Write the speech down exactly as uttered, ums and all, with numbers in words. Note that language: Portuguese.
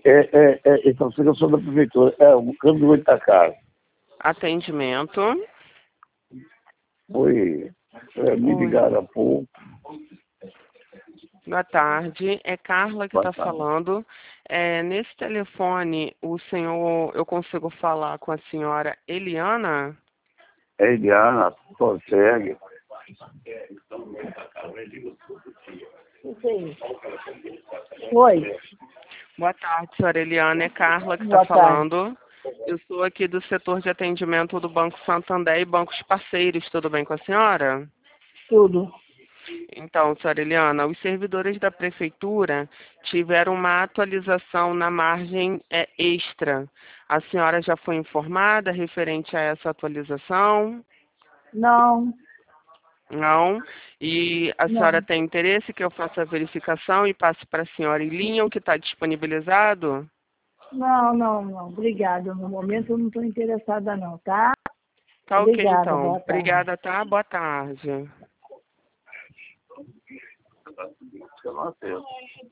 é, é, é, então, se eu sou da prefeitura, é o Campo do Goitacás. Atendimento. Oi, é, me Oi. ligaram há pouco. Boa tarde, é Carla que Boa está tarde. falando. É, nesse telefone, o senhor, eu consigo falar com a senhora Eliana? É Eliana, consegue. Oi, Boa tarde, senhora Eliana, é Carla que está boa tarde. falando. Eu sou aqui do setor de atendimento do Banco Santander e bancos parceiros, tudo bem com a senhora? Tudo. Então, senhora Eliana, os servidores da prefeitura tiveram uma atualização na margem é, extra. A senhora já foi informada referente a essa atualização? Não, Não. E a senhora não. tem interesse que eu faça a verificação e passe para a senhora em linha o que está disponibilizado? Não, não, não. Obrigada. No momento eu não estou interessada não, tá? Tá ok, Obrigada, então. boa tarde. Obrigada, tá? Boa tarde. Eu não sei.